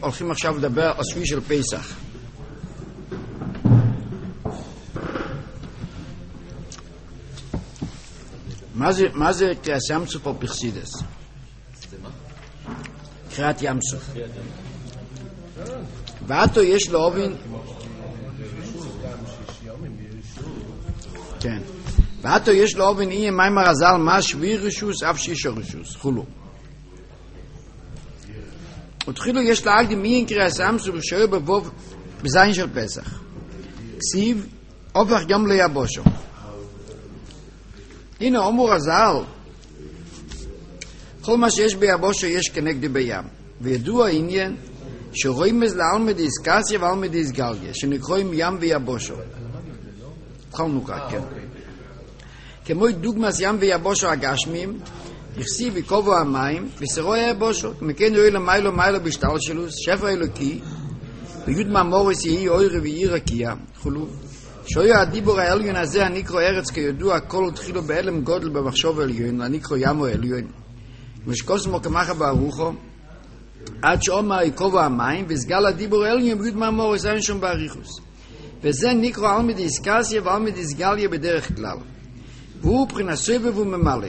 הולכים עכשיו לדבר על שביעי של פסח. מה זה קריאת ים סוף או פרסידס? קריאת ים סוף. ועתו יש להובין, כן, ועתו יש להובין אי מים הרזל מה שביעי רשוס אף שישה רשוס חולו. ותחילו יש להקדים מי אין קריאת ים סוף ושאיר בבוב בזין של פסח. כסיב הופך גם ליבושו. הנה אומר הזל, כל מה שיש ביבושו יש כנגדי בים, וידוע העניין שרואים מזה לעלמא דיסקסיה ועלמא דיסגלגיה שנקראים ים ויבושו. התחלנו כך, כן. כמו דוגמס ים ויבושו הגשמים, יכסי וקובו המים וסירו היבושו, מכן יואי למיילו מיילו בשתלשלוס שפע אלוקי ויוד מאמורס יהי אוירי ויהי רקיע חולו. שויה הדיבור העליון הזה הנקרא ארץ כידוע כל התחילו באלם גודל במחשוב עליון הנקרא ימו עליון ושקוסמו כמחה ברוחו עד שאומר יקובו המים וסגל הדיבור העליון ויוד מאמורס אין שם באריכוס וזה נקרא אלמא דיסקסיה ואלמא דיסגליה בדרך כלל והוא בחינת סבב וממלא.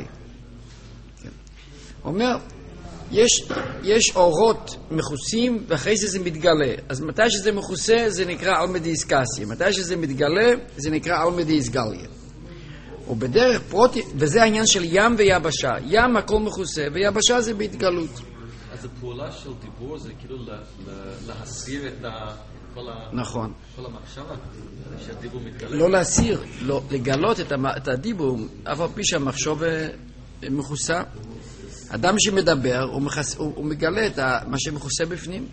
אומר יש אורות מכוסים ואחרי זה מתגלה. אז מתי שזה מכוסה זה נקרא אלמא דיסקסיה, מתי שזה מתגלה זה נקרא אלמא דיסגליה. ובדרך פרוטי, וזה העניין של ים ויבשה. ים הכל מכוסה ויבשה זה בהתגלות. אז הפעולה של דיבור זה כאילו להסיר את נכון. כל המחשבה שהדיבור מתגלה. לא להסיר, לא לגלות את הדיבור, אף על פי שהמחשוב מכוסה. אדם שמדבר הוא מגלה את מה שמכוסה בפנים.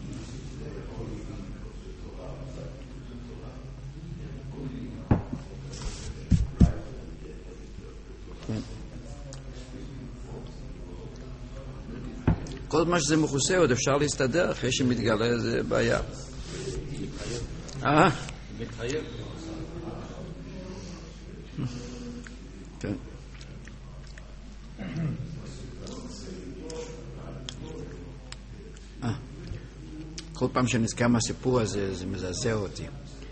כל מה שזה מכוסה עוד אפשר להסתדר, אחרי שמתגלה זה בעיה. מתחייב. כן. כל פעם שנזכר מהסיפור הזה זה מזעזע אותי.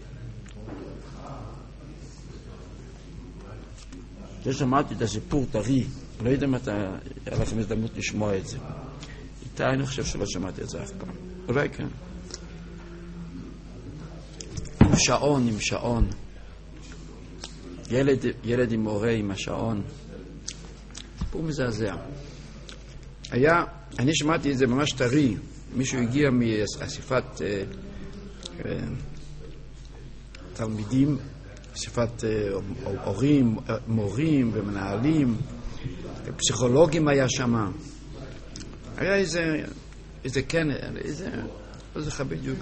זה שמעתי את הסיפור טרי, לא יודע אם היה לכם הזדמנות לשמוע את זה. איתה אני חושב שלא שמעתי את זה אף פעם. אולי כן. עם שעון. ילד עם מורה עם השעון. סיפור מזעזע. אני שמעתי את זה ממש טרי. מישהו הגיע מאסיפת תלמידים, אסיפת הורים, מורים ומנהלים, פסיכולוגים היה שם. היה איזה כנס, לא זוכר בדיוק.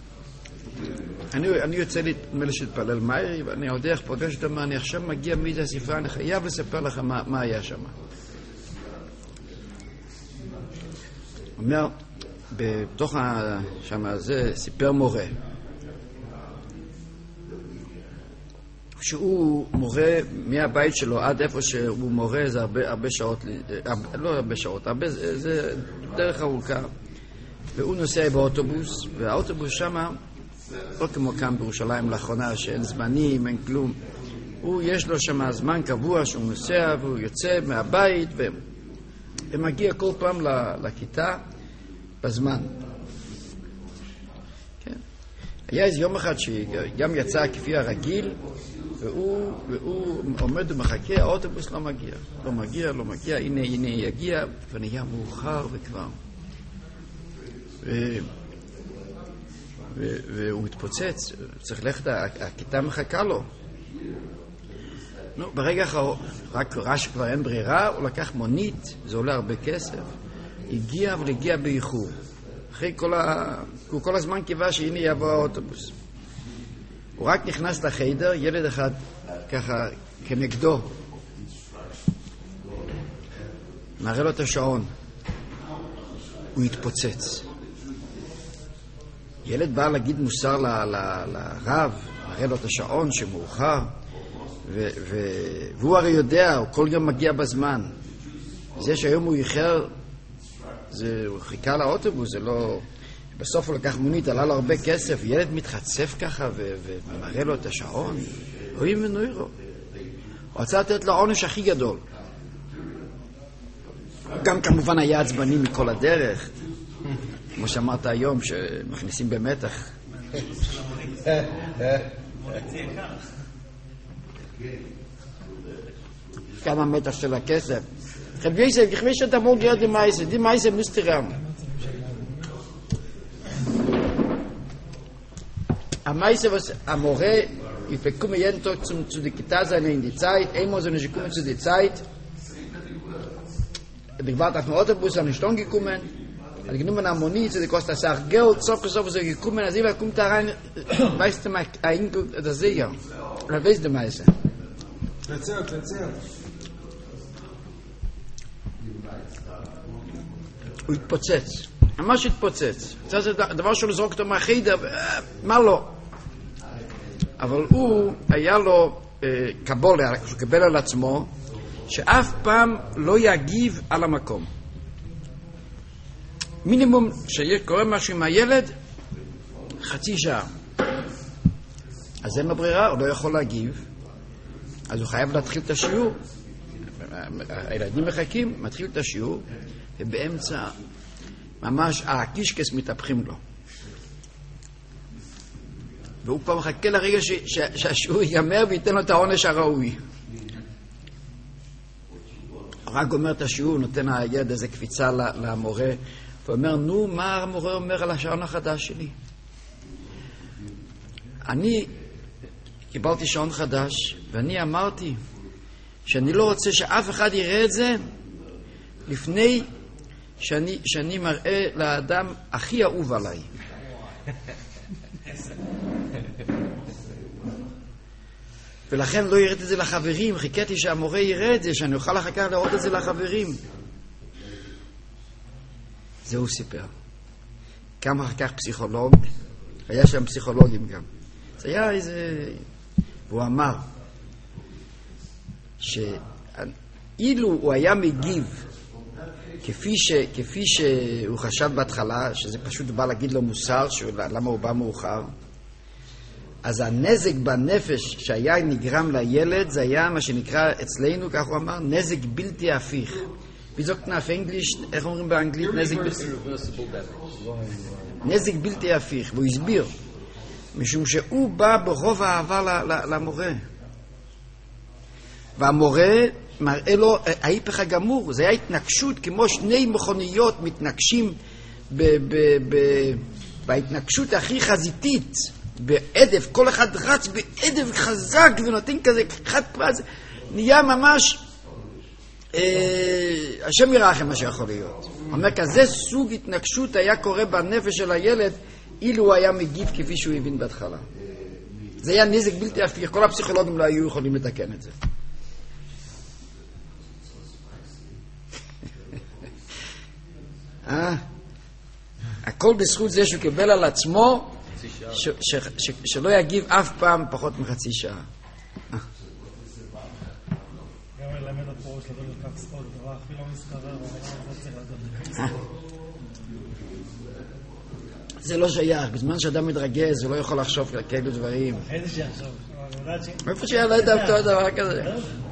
אני יוצא לי להתפלל מהר, ואני על דרך פוגש את מה, אני עכשיו מגיע מאיזה אסיפה, אני חייב לספר לך מה היה שם. אומר, בתוך שם הזה סיפר מורה שהוא מורה מהבית שלו עד איפה שהוא מורה זה הרבה שעות, לא הרבה שעות, זה דרך ארוכה, והוא נוסע באוטובוס, והאוטובוס שם לא כמו כאן בירושלים לאחרונה שאין זמנים, אין כלום. יש לו שם זמן קבוע שהוא נוסע והוא יוצא מהבית ומגיע כל פעם לכיתה בזמן. כן. היה איזה יום אחד שגם יצא כפי הרגיל והוא עומד ומחכה, האוטובוס לא מגיע, הנה יגיע ונהיה מאוחר וכבר והוא מתפוצץ, צריך ללכת, הכיתה מחכה לו. ברגע אחר, רק ראה שכבר אין ברירה, הוא לקח מונית, זה עולה הרבה כסף, הגיע אבל הגיע באיחור. אחרי הוא כל הזמן קיווה שהנה יבוא האוטובוס. הוא רק נכנס לחדר, ילד אחד ככה כנגדו, מראה לו את השעון, הוא התפוצץ. ילד בא להגיד מוסר לרב, מראה לו את השעון שמאוחר, והוא הרי יודע, הוא כל יום מגיע בזמן. זה שהיום הוא איחר, הוא חיכה לאוטובוס, זה לא... בסוף הוא לקח מונית, עלה לו הרבה כסף, ילד מתחצף ככה ומראה לו את השעון, אוי מנוירו. הוא רצה לתת לו עונש הכי גדול. גם כמובן היה עצבני מכל הדרך, כמו שאמרת היום, שמכניסים במתח. כאן המתח של הכסף. רב יוסף, ich weiß schon, mal gehört die Meise müsst ihr haben. Am Meise, was am More, ich bekomme jeden Tag zu der Kita sein in die Zeit, einmal so eine Sekunde zu der Zeit, ich war auf dem Autobus, an den Stone gekommen, ich genommen eine Moni, zu der kostet das auch Geld, so gekommen, als ich kommt da rein, weißt du mal, das Sieger, oder weißt du Meise? Erzähl. הוא התפוצץ, ממש התפוצץ. זה דבר שלו זרוק אותו מהחידה, מה לא? אבל הוא, היה לו קבולה, שהוא קיבל על עצמו, שאף פעם לא יגיב על המקום. מינימום שקורה משהו עם הילד, חצי שעה. אז אין לו ברירה, הוא לא יכול להגיב, אז הוא חייב להתחיל את השיעור. הילדים מחכים, מתחיל את השיעור, ובאמצע ממש הקישקס מתהפכים לו. והוא כבר מחכה לרגע שהשיעור ייגמר וייתן לו את העונש הראוי. הוא רק אומר את השיעור, נותן הילד איזה קפיצה למורה, ואומר, נו, מה המורה אומר על השעון החדש שלי? אני קיבלתי שעון חדש, ואני אמרתי שאני לא רוצה שאף אחד יראה את זה לפני שאני מראה לאדם הכי אהוב עליי. ולכן לא יראה את זה לחברים, חיכיתי שהמורה יראה את זה, שאני אוכל אחר כך לראות את זה לחברים. זה הוא סיפר. קם אחר כך פסיכולוג, היה שם פסיכולוגים גם. זה היה איזה... והוא אמר שאילו הוא היה מגיב כפי שהוא חשב בהתחלה, שזה פשוט בא להגיד לו מוסר, למה הוא בא מאוחר, אז הנזק בנפש שהיה נגרם לילד, זה היה מה שנקרא אצלנו, כך הוא אמר, נזק בלתי הפיך. בזאת נף אנגליש, איך אומרים באנגלית? נזק בלתי הפיך. והוא הסביר, משום שהוא בא ברוב האהבה למורה. והמורה מראה לו ההיפך הגמור, זה היה התנגשות כמו שני מכוניות מתנגשים בהתנגשות הכי חזיתית, בעדף, כל אחד רץ בעדף חזק ונותן כזה אחד פרץ, נהיה ממש השם ירחם מה שיכול להיות. אומר, כזה סוג התנגשות היה קורה בנפש של הילד אילו הוא היה מגיב כפי שהוא הבין בהתחלה. זה היה נזק בלתי הפיך, כל הפסיכולוגים לא היו יכולים לתקן את זה. הכל בזכות זה שהוא קיבל על עצמו שלא יגיב אף פעם פחות מחצי שעה. גם ללמד את פרוש לבוא לקח ספורט, דבר הכי לא מסחרר, זה לא שייך, בזמן שאדם מתרגז הוא לא יכול לחשוב כאלו דברים. איזה שיחשוב? איפה שהיה לא יודע אותו דבר כזה.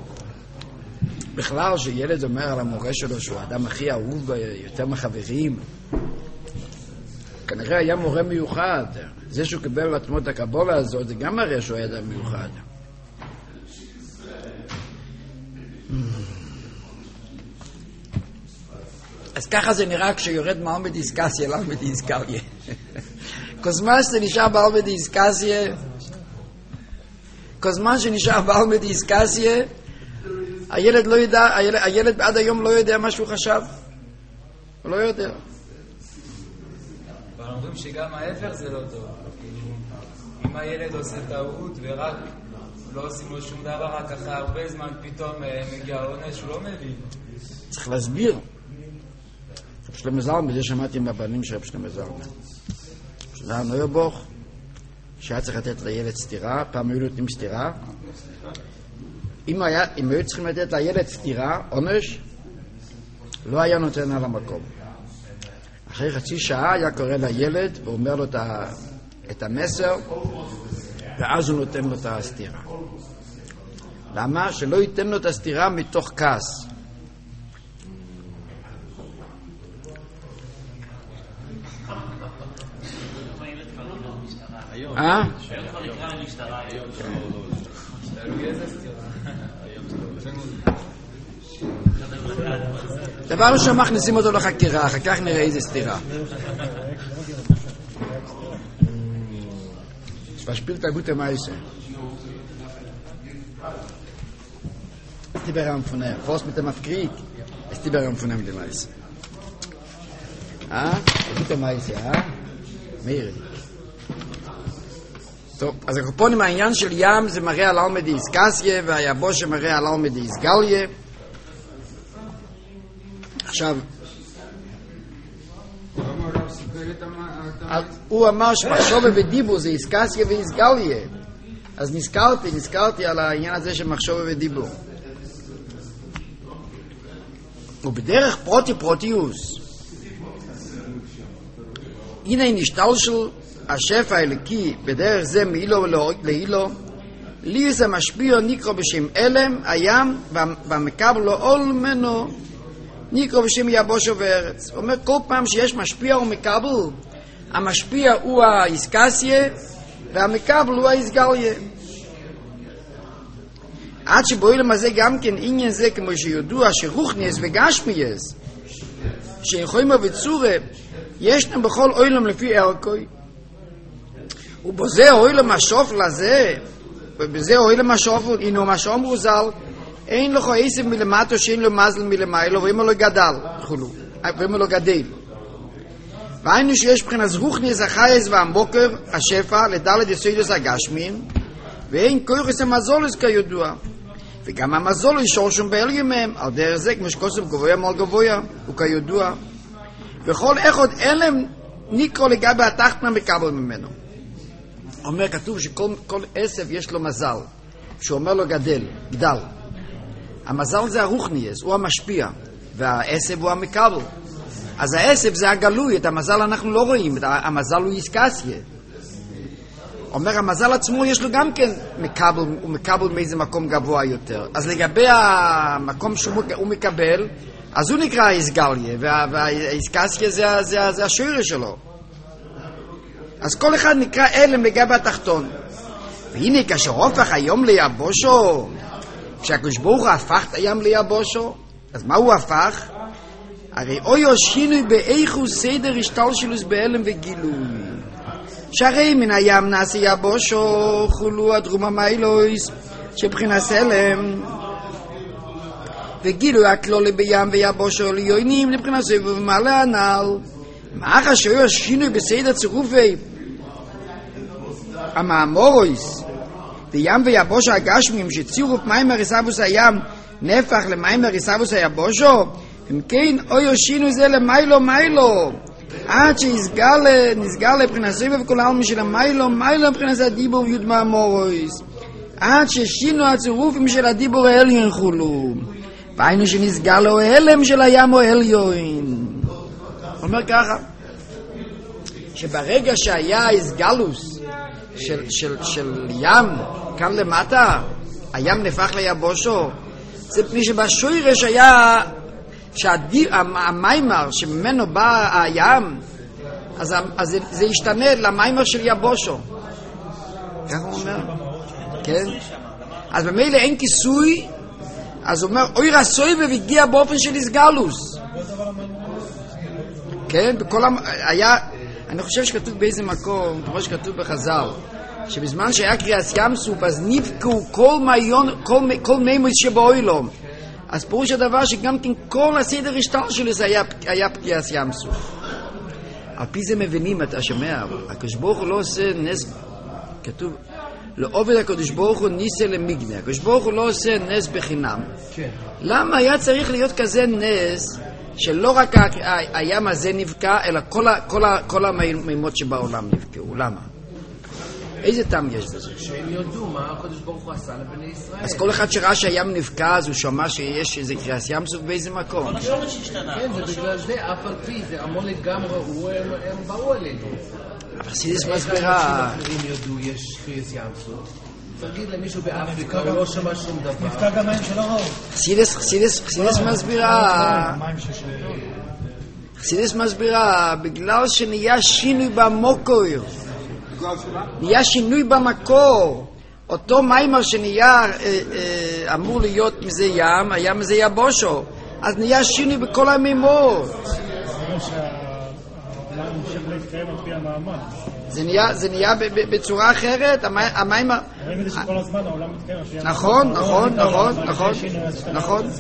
בכלל שילד אומר על המורה שלו שהוא האדם הכי אהוב יותר מחברים, כנראה היה מורה מיוחד. זה שהוא קיבל על עצמו את הקבולה הזאת, זה גם מראה שהוא היה אדם מיוחד. אז ככה זה נראה כשיורד מעל בדיסקסיה, לא בדיסקליה. כוזמן שזה נשאר בעל בדיסקסיה, כוזמן שנשאר בעל בדיסקסיה, הילד לא ידע, הילד עד היום לא יודע מה שהוא חשב. הוא לא יודע. אבל אומרים שגם ההפך זה לא טוב. אם הילד עושה טעות ורק לא עושים לו שום דבר, רק אחרי הרבה זמן פתאום מגיע העונש, הוא לא מבין. צריך להסביר. רב שלמה זלמן, בזה שמעתי עם הבנים של רב שלמה זלמן. שזה היה נוירבוך, שהיה צריך לתת לילד סתירה, פעם היו נותנים סתירה. אם היו צריכים לתת לילד סתירה, עונש, לא היה נותן על המקום. אחרי חצי שעה היה קורא לילד ואומר לו את המסר, ואז הוא נותן לו את הסתירה. למה? שלא ייתן לו את הסתירה מתוך כעס. דבר ראשון מכניסים אותו לחקירה, אחר כך נראה איזה סתירה. verspielt eine gute Meise. Es ist die Beram von ihm. Fast mit dem Afkrieg ist die Beram von ihm die Meise. Die gute Meise, Meire. טוב, אז הקופונים העניין של ים זה מראה על אלמדי איסקסיה והיבוש מראה על אלמדי איסגליה. עכשיו הוא אמר שמחשוב ודיבור זה איסקסיה ואיסגליה, אז נזכרתי על העניין הזה של מחשוב ודיבור. ובדרך פרוטיוס הנה נשתל של השפע האלוקי בדרך זה מאילו לאילו, לי זה משפיע נקרא בשם אלם הים והמקבל לו עול ממנו נקרא בשם יבושו וארץ. הוא אומר כל פעם שיש משפיע ומקבל, המשפיע הוא האיסקסיה והמקבל הוא האיסגליה. עד שבאוילם הזה גם כן עניין זה כמו שיודוע שרוחניאס וגשמיאס שיכולים בצורה ישנם בכל אוילם לפי ערכוי, ובזה אוילם השוף לזה, ובזה אוילם השוף אינו מה שאומרו ז"ל, אין לך עשב מלמטו שאין לו מזל מלמיילו ואם לא גדל ואם לא גדל. והיינו שיש מבחינת רוחניאס החייס והמבוקר השפע לדלת יסודות הגשמיים, ואין כורס המזולס כידוע, וגם המזול הוא שורשם בעליון מהם, על דרך זה כמו שקוסם גבויה מעל גבויה הוא כידוע, וכל אחד אלם נקרא לגבי התחתנה מקבל ממנו. אומר כתוב שכל עשב יש לו מזל, שהוא אומר לו גדל. המזל זה הרוחניאס, הוא המשפיע, והעשב הוא המקבל. אז העשב זה הגלוי, את המזל אנחנו לא רואים, המזל הוא איסקסיה. אומר המזל עצמו יש לו גם כן הוא מקבל מאיזה מקום גבוה יותר. אז לגבי המקום שהוא מקבל, אז הוא נקרא איסגליה, והאיסקסיה זה השורש שלו. אז כל אחד נקרא אלם לגבי התחתון. והנה כאשר הופך היום ליבושו, כשהקדוש ברוך הוא הפך את הים ליבושו, אז מה הוא הפך? הרי אוי שינוי באיכו סדר השתלשלוס באלם וגילוי. שהרי מן הים נעשה יבושו חולו הדרום המיילויס שבחינס אלם, וגילוי הכלולי בים ויבושו ליונים לבחינס ובמעלה הנעל. מה חשוב שינוי בסדר צירופי המאמורויס בים ויבושו הגשמים שצירוף מים הריסבוס הים נפח למים הריסבוס היבושו, אם כן אוי שינוי זה למיילו עד שנסגל לבחינת סבב כל העלמי של המיילו מבחינת הדיבור יוד מאמורויס, עד ששינו הצירופים של הדיבור העליון חולו, והיינו שנסגל לו הלם של הים או העליון. אומר ככה, שברגע שהיה הסגלוס של ים כאן למטה, הים נפח ליבושו, זה פני שבשורש היה שהמיימר שממנו בא הים, אז זה ישתנה למיימר של יבושו. כך הוא אומר? כן? אז במילא אין כיסוי, אז הוא אומר אוי רסוי והגיע באופן של הסגלוס. כן? היה, אני חושב שכתוב באיזה מקום, כמו שכתוב בחז"ל, שבזמן שהיה קריאת ים סוף אז נבקעו כל מימוס שבאוילום. אז פירוש הדבר שגם כן כל הסדר השתל שלו היה פקיעת ים סוף. על פי זה מבינים, אתה שומע, הקדוש ברוך הוא לא עושה נס, כתוב, לא עובד הקדוש ברוך הוא ניסה למגנה, הקדוש ברוך הוא לא עושה נס בחינם. למה היה צריך להיות כזה נס, שלא רק הים הזה נבקע, אלא כל המימות שבעולם נבקעו? למה? איזה טעם יש בזה? שהם יודו מה הקדוש ברוך הוא עשה לבני ישראל. אז כל אחד שראה שהים נפקע, אז הוא שמע שיש איזה קריאת ים סוף באיזה מקום. כן, זה בגלל זה, אף על פי, זה המון לגמרי, הם באו אלינו. אבל סידיס מסבירה... איך האנשים יודו יש קריאת ים סוף? תגיד למישהו באפריקה, הוא לא שמע שום דבר. נפקע גם מים שלא ראו. חסידס מסבירה... חסידס מסבירה, בגלל שנהיה שינוי במקור. נהיה שינוי במקור. אותו מיימר שנהיה אמור להיות מזה ים, היה מזה יבושו. אז נהיה שינוי בכל המימות. העולם ממשיך להתקיים על פי המעמד. זה נהיה בצורה אחרת, המיימר... רואים את זה שכל הזמן העולם מתקיים על פי המעמד. נכון.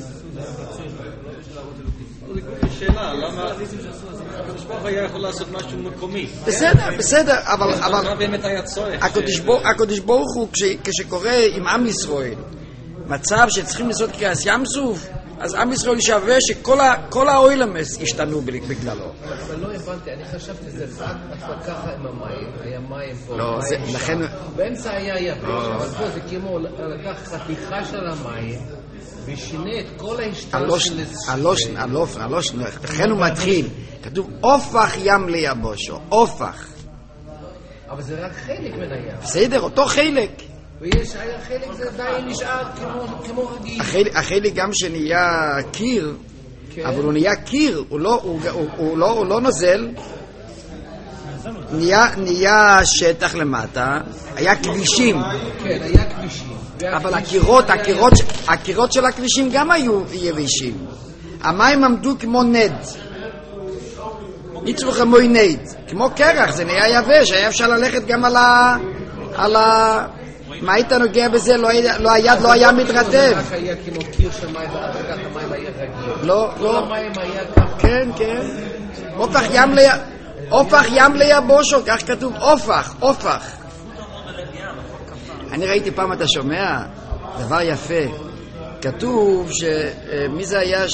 שאלה, למה הקדוש ברוך היה יכול לעשות משהו מקומי? בסדר, אבל מה באמת היה צורך? הקדוש ברוך הוא, כשקורה עם עם ישראל, מצב שצריכים לעשות קריאת ים סוף, אז עם ישראל שווה שכל העולם השתנו בגללו. אבל לא הבנתי, אני חשבתי שזה ככה עם המים, היה מים פה. לא, לכן... באמצע היה יבש, אבל פה זה כמו לקח חתיכה של המים, ושינה את כל ההשתלות של... הלושן, לכן הוא מתחיל. כתוב, אופח ים ליבושו, אופח. אבל זה רק חלק מן הים. בסדר, אותו חלק. ויש, היה חלק זה עדיין נשאר כמו רגיל. החלק גם שנהיה קיר, אבל הוא נהיה קיר, הוא לא נוזל, נהיה שטח למטה, היה כבישים. כן, היה כבישים. אבל הקירות של הכבישים גם היו יבשים. המים עמדו כמו נד. ניצרו כמו נד. כמו קרח, זה נהיה יבש, היה אפשר ללכת גם על ה... מה היית נוגע בזה? היד לא היה מתרטב. רק היה כמו קיר של מים, ואחר כך המים היה רגיל. לא. המים היה ככה. כן. אופח ים ליבושו, כך כתוב, אופח. אני ראיתי פעם, אתה שומע? דבר יפה. כתוב מי זה היה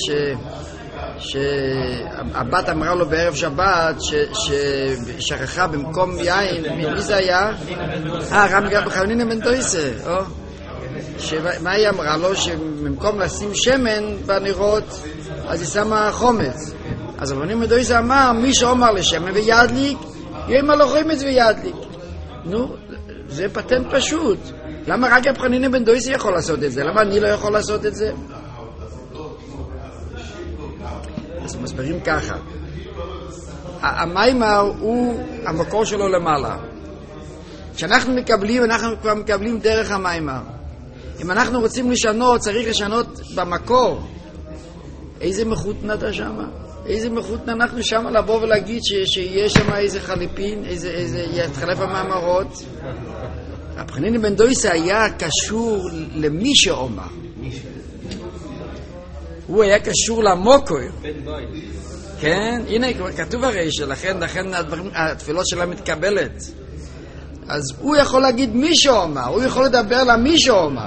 שהבת אמרה לו בערב שבת ששכחה במקום יין, מי זה היה? חנינא בן דויסה. מה היא אמרה לו? שבמקום לשים שמן בנרות אז היא שמה חומץ. אז חנינא בן דויסה אמר, מי שאומר לשמן וידליק יאמר לו חומץ וידליק. נו, זה פטנט פשוט. למה רק רב חנינא בן דויסה יכול לעשות את זה? למה אני לא יכול לעשות את זה? אז מסבירים ככה. המיימר הוא המקור שלו למעלה. כשאנחנו מקבלים, אנחנו כבר מקבלים דרך המיימר. אם אנחנו רוצים לשנות, צריך לשנות במקור. איזה מחותנה אתה שמה? איזה מחותנה אנחנו שמה לבוא ולהגיד שיש שם איזה חליפין, איזה יתחלף המאמרות. רב חנינא בן דויסה היה קשור למי שאומר. הוא היה קשור למוקר. כן, הנה כתוב הרי שלכן התפילות שלה מתקבלת. אז הוא יכול להגיד מי שאומר, הוא יכול לדבר למי שאומר.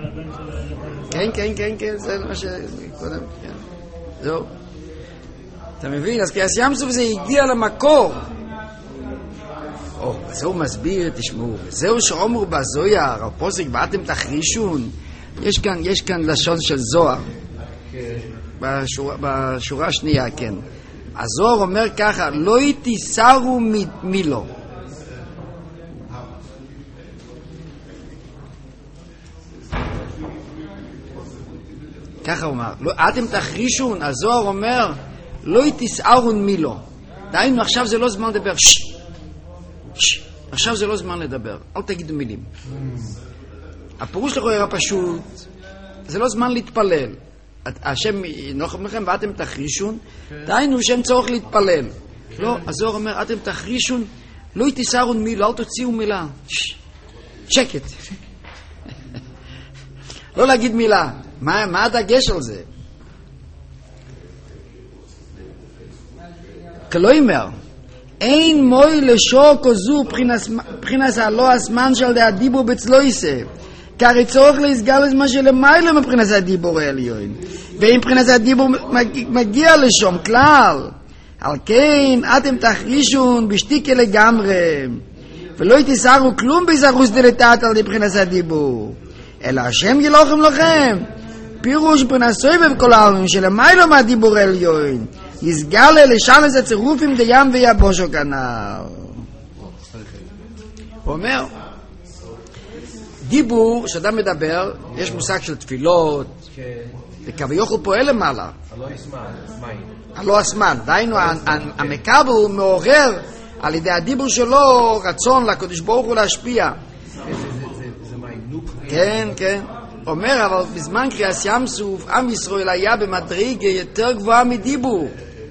כן, זה מה שקודם, כן. זהו. אתה מבין? אז קריאת ים סוף זה הגיע למקור. זהו מסביר, תשמעו, זהו שאומרו בזויר, הפוסק באתם תחרישון. יש כאן לשון של זוהר. בשורה השנייה, כן. הזוהר אומר ככה, לא תיסרו מילו. ככה הוא אומר, אתם תחרישון, הזוהר אומר, לא תיסרו מילו. דהיינו, עכשיו זה לא זמן לדבר. עכשיו זה לא זמן לדבר, אל תגידו מילים. הפירוש לכו היה פשוט, זה לא זמן להתפלל. השם נוחם לכם ואתם תחרישון, דהיינו שם צורך להתפלל. לא, הזוהר אומר, אתם תחרישון, לא תיסרו מילה, אל תוציאו מילה. שקט. לא להגיד מילה. מה הדגש על זה? כלומר, אין מוי לשוק או זו מבחינת הלא הזמן של הדיבור בצלויסה. כי צורך להסגר לזמן שלמיילו מבחינת הדיבור העליון. ואם מבחינת הדיבור מגיע לשום כלל. על כן, אתם תחרישון בשתיקה לגמרי. ולא תיסערו כלום בזרוס דלתת על מבחינת הדיבור, אלא השם ילוחם לכם. פירוש פרנסוי בכל העלמים שלמיילו מהדיבור העליון, יסגלה לשנס הצירופים דים ויבושו כנר. הוא אומר, דיבור, שאדם מדבר, יש מושג של תפילות, וכביכול פועל למעלה. הלא הסמן. דהיינו, המקבל הוא מעורר על ידי הדיבור שלו רצון לקדוש ברוך הוא להשפיע. כן, כן. אומר, אבל בזמן קריאת ים סוף, עם ישראל היה במדרגה יותר גבוהה מדיבור.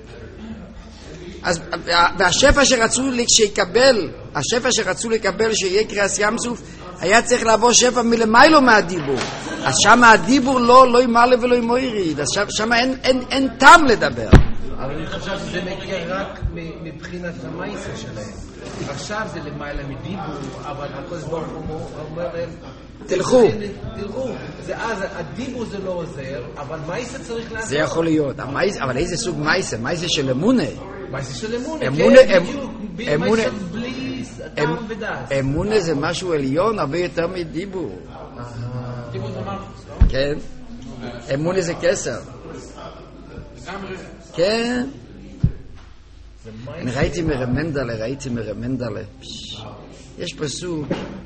אז, והשפע שרצו לקבל שיהיה קריאת ים סוף, היה צריך לעבור שפע מלמיילו מהדיבור. אז שם הדיבור לא ימלא ולא ימויריד. אז שם אין טעם לדבר. אבל אני חושב שזה מגיע רק מבחינת המייסה שלהם. עכשיו זה למעלה מדיבור, אבל הקדוש ברוך הוא אומר להם, תלכו. אז הדיבור זה לא עוזר, אבל מייסה צריך לעזור. זה יכול להיות. אבל איזה סוג מייסה? מייסה של אמונה. מייסה של אמונה, כן, בדיוק. מייסה בלי טעם ודעת. אמונה זה משהו עליון הרבה יותר מדיבור. דיבור זה מה? כן. אמונה זה כסר. כן. אני ראיתי מרמנדלה. יש פסוק,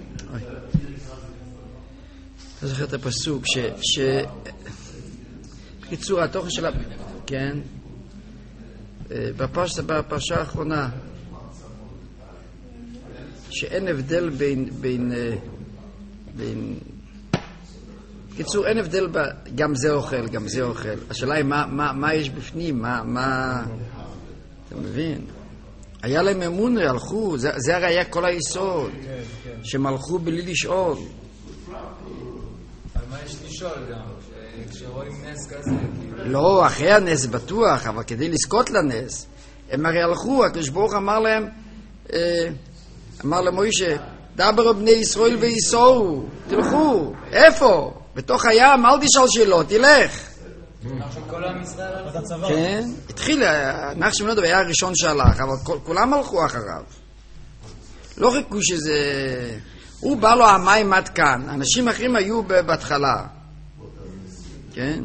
אתה זוכר את הפסוק בקיצור התוכן של כן, בפרשה האחרונה, שאין הבדל בין בקיצור, אין הבדל גם זה אוכל, גם זה אוכל. השאלה היא מה יש בפנים, מה אתה מבין? היה להם אמונה, הלכו, זה הרי היה כל היסוד, שהם הלכו בלי לשאול. על מה יש לשאול גם? כשרואים נס כזה? לא, אחרי הנס בטוח, אבל כדי לזכות לנס, הם הרי הלכו, הקדוש ברוך אמר למוישה, דבר בני ישראל ויסעו, תלכו, איפה? בתוך הים, אל תשאל שאלות, תלך. כל עם ישראל? כן, התחיל, נחשון בן יהודה היה הראשון שהלך, אבל כולם הלכו אחריו. לא חיכו שזה... הוא בא לו המים עד כאן, אנשים אחרים היו בהתחלה. כן?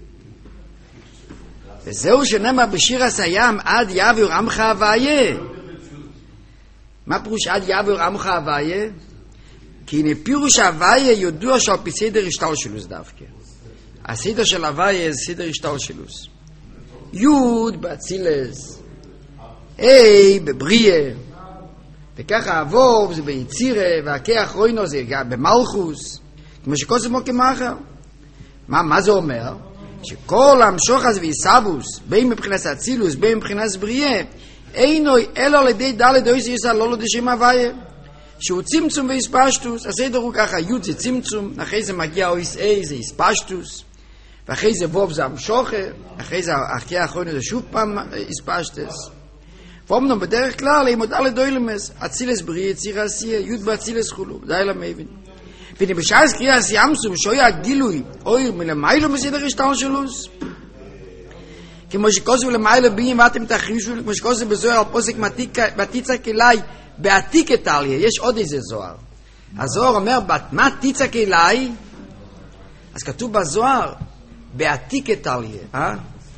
וזהו שנאמר בשיר הים, עד יעבור עמך הוויה. מה פירוש עד יעבור עמך הוויה? כי הנה פירוש הוויה ידוע שעל פי סדר השתלשלוס דווקא. הסדר של הוויה זה סדר השתלשלוס. י' באצילס, ה' בבריאה, וככה אבוב זה ביצירה, והכה אחרונו זה במלכוס, כמו שכל זה מוקם אחר. מה זה אומר? שכל המשוך הזה ויסבוס, בין מבחינת אצילוס, בין מבחינת בריאה, אינו אלא על ידי דלת אויס יסע לא לדשם הוויה. שהוא צמצום והספשטוס, הסדר הוא ככה, י' זה צמצום, אחרי זה מגיע אויס A זה הספשטוס, ואחרי זה ווב זה המשוך, אחרי זה אחרי האחרון זה שוב פעם הספשטוס. ואומנם בדרך כלל, אם עוד על דוילמס, אצילס בריא, יציר עשייה, י' באצילס חולו, די למבין. ואני בשעה קריאה סיימסום, שויה גילוי, אוי מלמיילו בסדר השתלשלוס. כמו שכוסו למיילו בים ואתם תחרישו, כמו שכוסו בזוהר על פוסק בתיצק אליי, בעתיק את עליה, יש עוד איזה זוהר. הזוהר אומר, מה תיצק אליי? אז כתוב בזוהר, בעתיק את עליה,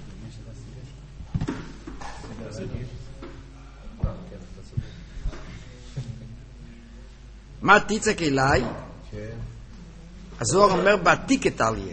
מה תיצק אליי? הזוהר אומר, בעתיק את עליה.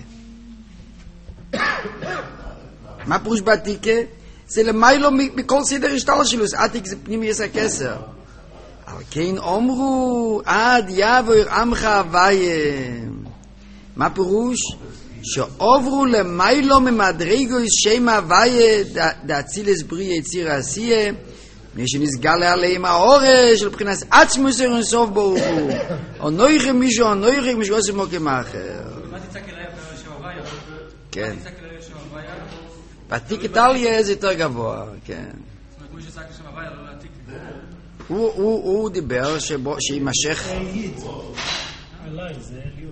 מה פירוש בעתיקה? זה למיילו מכל סדר השתלשלוס, עתיק זה פנימי יש הכסר. אבל כן אומרו, עד יעבור עמך הוויה. מה פירוש? שעוברו למיילו ממדרגו שם הוויה דאצילס בריא יציר עשייה, מי שנסגל עליהם האורש של בחינת עצמוס אינסוף ברוך הוא, או נויכם מישהו, או נויכם מישהו עושה מוקם אחר. מה תצעק אליי שם הוויה? כן. מה תצעק אליי שם הוויה? בעתיק את עליה זה יותר גבוה, כן. זאת אומרת, מי שצעק שם הוויה לא להעתיק. הוא דיבר שימשך. עליי, זה עליון.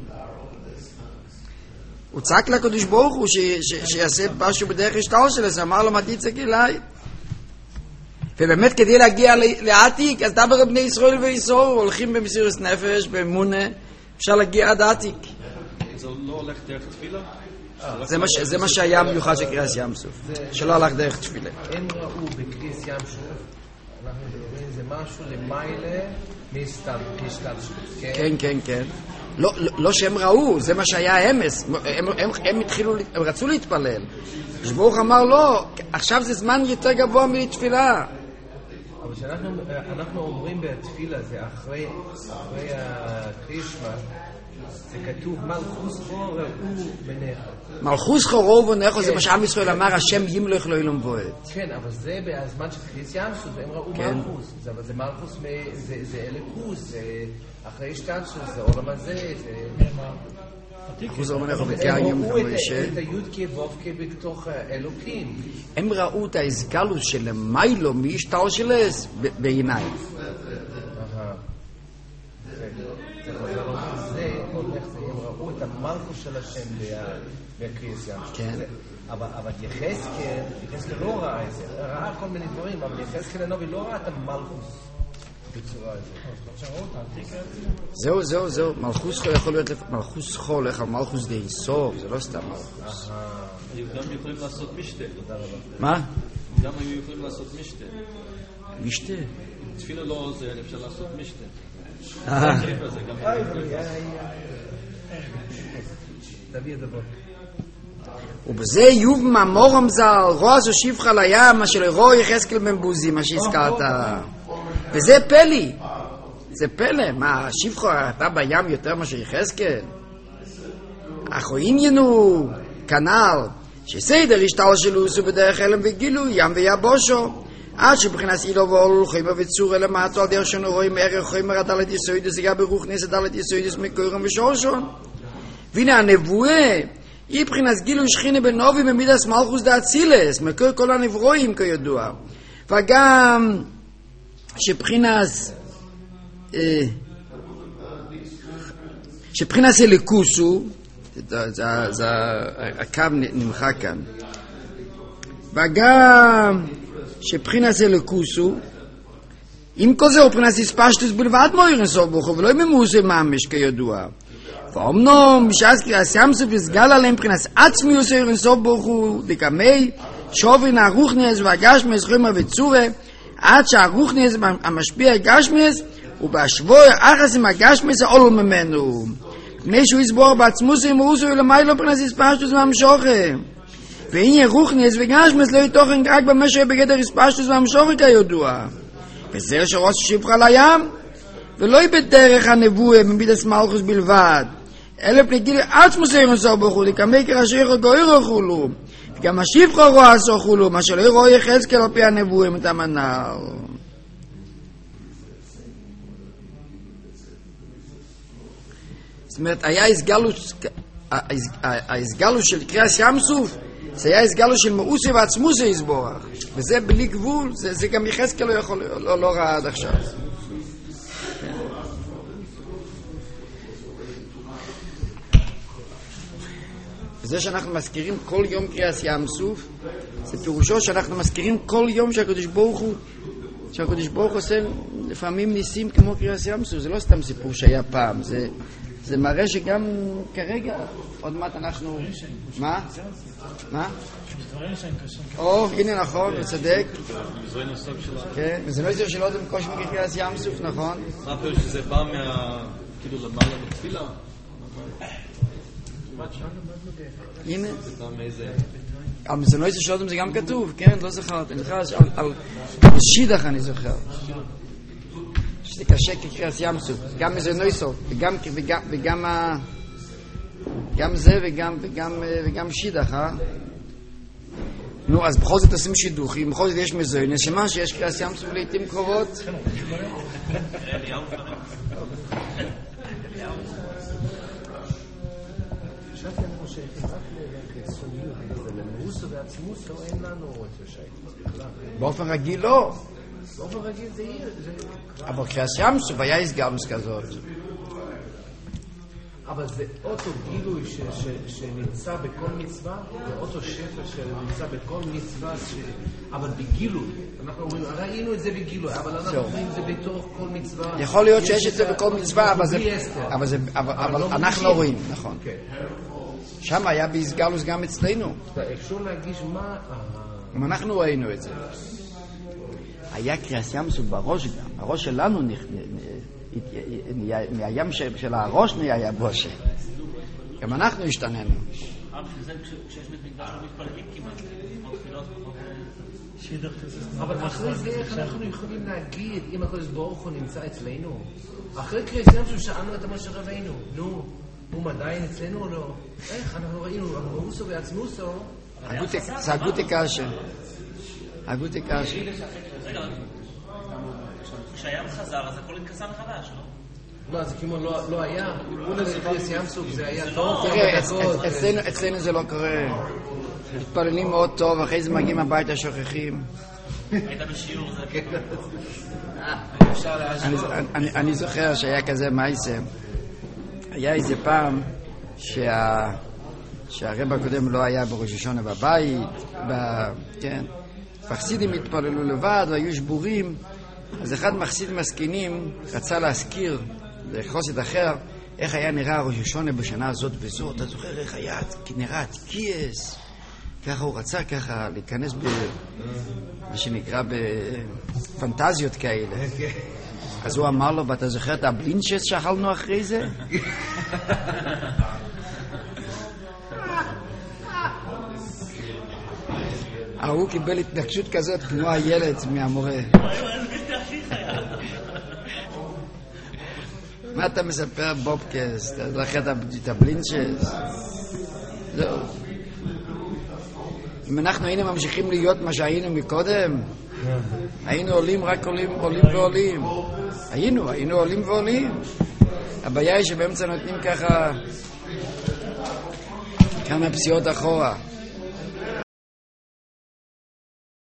הוא צעק לקדוש ברוך הוא שיעשה משהו בדרך השתלשלוס, אמר לו מה תצעק אליי. ובאמת כדי להגיע לעתיק, אז דבר בני ישראל וישראל הולכים במסירות נפש, באמונה, אפשר להגיע עד עתיק. זה לא הולך דרך תפילה? זה מה שהיה מיוחד של קריאת ים סוף, שלא הלך דרך תפילה. הם ראו בקריאת ים סוף, אנחנו מדברים, זה משהו למעלה מסתם השתלשלות. כן. לא שהם ראו, זה מה שהיה אמס. הם רצו להתפלל. ברוך אמר לא, עכשיו זה זמן יותר גבוה מתפילה. אבל כשאנחנו אומרים בתפילה, זה אחרי הקרישמה, זה כתוב מלכוס חור ראו בניך. מלכוס חור ראו בניך, זה מה שעם ישראל אמר, השם ימלך לא ילום בועד. כן, אבל זה בזמן של קריאת ים סוף, הם ראו מלכוס. אבל זה מלכוס, זה אלוקוס, זה אחרי השתלשלות, זה עולם הזה, זה... חוזר מלך ובקיים ומשה. את היודקה וובקה בתוך אלוקים. הם ראו את ההסגלות של מיילו מהשתלשלס בעיניים. הם ראו את המלכוס של השם בקריאת ים. כן. אבל יחזקאל לא ראה את זה. ראה כל מיני דברים, אבל יחזקאל הנביא לא ראה את המלכוס. זהו, מלכוס חול יכול להיות מלכוס חול, הולך על מלכוס די סוף, זה לא סתם מלכוס. גם יכולים לעשות משתה. מה? גם היו יכולים לעשות משתה. משתה? תפילה לא עוזר, אפשר לעשות משתה. ובזה יוב ממורם זל, רוע זו שיבך לים, מה שלרוע יחזקאל בן בוזי, מה שהזכרת. וזה פלי. זה פלא. מה, שיבך אתה בים יותר מה שיחזקאל? אחו עניינו, כנל, שסדר השתלשלוס ובדרך אלם וגילו, ים ויבושו. עד שבחינס אילו ואולו חיימה וצור אלה מעטו על דרך שנו רואים ערך חיימה דלת יסוידס יגע ברוך נסת דלת יסוידס מקורם ושורשון. והנה הנבואה היא בחינס גילו שכינה בנובי במידס מלכוס דאצילס מקור כל הנברואים כידוע. וגם שבחינס אליקוסו, זה הקו נמחק כאן, וגם שבחינס אליקוסו, עם כל זה הוא בחינס הספשטוס בלבד מוירן סוף בוכו, ולא ממוסה ממש כידוע. ואומנם בשעת קריאת ים סוף הסגל עליהם בחינס עצמיוס מוירן סוף בוכו, דקמי שובין הרוחניאס והגשמיאס חומר וצורה, עד שהרוחניאס המשפיע הגשמיאס, ובהשווי אחס עם הגשמיאס העולו ממנו. פני שהוא יסבור בעצמוס עם רוסו ולמיילו בחינס הספשטוס מהמשוכם. והנה רוחניאס וגשמיאס לא יתוכן רק במשך בגדר הספשטוס והמשוכם כידוע. וזה שרוס שיבך על הים, ולא היא בדרך הנבואה מבידס מלכוס בלבד, אלא פני גילי עצמוס אירן סוף בוכו, לקמי כרשיך גוירו חולו, וגם השיבך רואה סוף חולו, מה שלא יראה יחזקאל על פי הנבואה מתמנר. זאת אומרת, היה הסגלוס של קריאת ים סוף, זה היה הסגלוס של מאוסי ועצמוסי יסבורך, וזה בלי גבול, זה גם יחזקאל לא ראה עד עכשיו. וזה שאנחנו מזכירים כל יום קריאת ים סוף, זה פירושו שאנחנו מזכירים כל יום שהקדוש ברוך הוא עושה לפעמים ניסים כמו קריאת ים סוף. זה לא סתם סיפור שהיה פעם, זה מראה שגם כרגע, עוד מעט אנחנו... מה? הנה נכון, וצדק. כן, וזה לא יצר שלא זה מקוש מקריאת ים סוף, נכון? מה פירוש שזה בא כאילו למעלה בתפילה? הנה. זה בא מאיזה... על מזנויסי שלודם זה גם כתוב, כן? לא זכרתי. אני זוכר על שידך אני זוכר. שזה קשה כקריאת ים סוף. גם מזנויסו, וגם זה וגם שידך, נו, אז בכל זאת עושים שידוכים, בכל זאת יש מזוינס, שמה שיש קריאת ים סוף לעתים קרובות? באופן רגיל לא. באופן רגיל זה יהיה. אבל קריאת ים סוף היה הסגלוס כזאת. אבל זה אותו גילוי שנמצא בכל מצווה, זה אותו שפע שנמצא בכל מצווה, אבל בגילוי. אנחנו אומרים, ראינו את זה בגילוי, אבל אנחנו אומרים את זה בתוך כל מצווה. יכול להיות שיש את זה בכל מצווה, אבל אנחנו לא רואים, נכון. שם היה בהסגלוס גם אצלנו. אפשר להגיש מה... אנחנו ראינו את זה. היה קריאס ים סוף בראש גם. הראש שלנו מהים של הראש נהיה בושה. גם אנחנו השתננו. בשביל זה כשיש בית מקדש לא מתפללים כמעט. אבל אחרי זה איך אנחנו יכולים להגיד אם הקדוש ברוך הוא נמצא אצלנו? אחרי קריאס ים סוף שאלנו את משה רבינו. נו, הוא עדיין אצלנו או לא? איך? אנחנו ראינו, אבוסו ועצמוסו. זה הגוטה קשה. הגוטה קשה. רגע, כשהים חזר, אז הכל התכסה מחדש, לא? לא, זה כמו לא היה. הוא לקריאס ים סוף, זה היה טוב. תראה, אצלנו זה לא קורה. מתפללים מאוד טוב, אחרי זה מגיעים הביתה שוכחים. היית בשיעור, זה כן. אני זוכר שהיה כזה מייסה. היה איזה פעם שהרב הקודם לא היה בראש השונה בבית, כן. החסידים התפללו לבד והיו שבורים, אז אחד מהחסידים הזקנים רצה להזכיר לחסיד אחר איך היה נראה ראש השונה בשנה הזאת וזאת. אתה זוכר איך היה נראה התקיעס, ככה הוא רצה ככה להיכנס מה שנקרא בפנטזיות כאלה. אז הוא אמר לו, ואתה זוכר את הבלינצ'ס שאכלנו אחרי זה? הוא קיבל התנגשות כזאת כמו הילד מהמורה. מה אתה מספר בובקס? אתה זוכר את הבלינצ'ס? זהו. אם אנחנו היינו ממשיכים להיות מה שהיינו מקודם, היינו עולים, רק עולים ועולים. היינו עולים ועולים. הבעיה היא שבאמצע נותנים ככה כמה פסיעות אחורה.